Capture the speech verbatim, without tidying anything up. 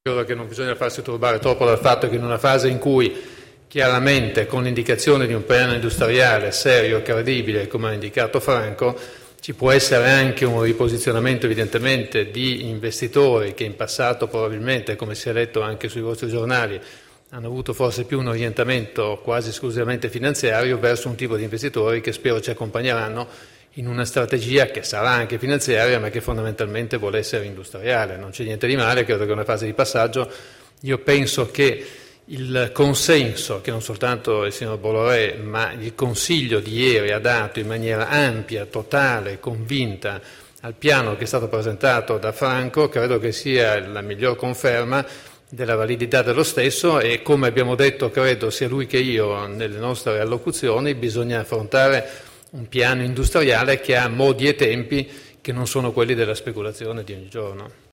Credo che non bisogna farsi turbare troppo dal fatto che in una fase in cui chiaramente con l'indicazione di un piano industriale serio, credibile, come ha indicato Franco, ci può essere anche un riposizionamento evidentemente di investitori che in passato probabilmente, come si è letto anche sui vostri giornali, hanno avuto forse più un orientamento quasi esclusivamente finanziario verso un tipo di investitori che spero ci accompagneranno in una strategia che sarà anche finanziaria ma che fondamentalmente vuole essere industriale. Non c'è niente di male, credo che è una fase di passaggio. Io penso che il consenso che non soltanto il signor Bolloré ma il Consiglio di ieri ha dato in maniera ampia, totale, convinta al piano che è stato presentato da Franco, credo che sia la miglior conferma della validità dello stesso e, come abbiamo detto, credo sia lui che io nelle nostre allocuzioni, bisogna affrontare un piano industriale che ha modi e tempi che non sono quelli della speculazione di ogni giorno.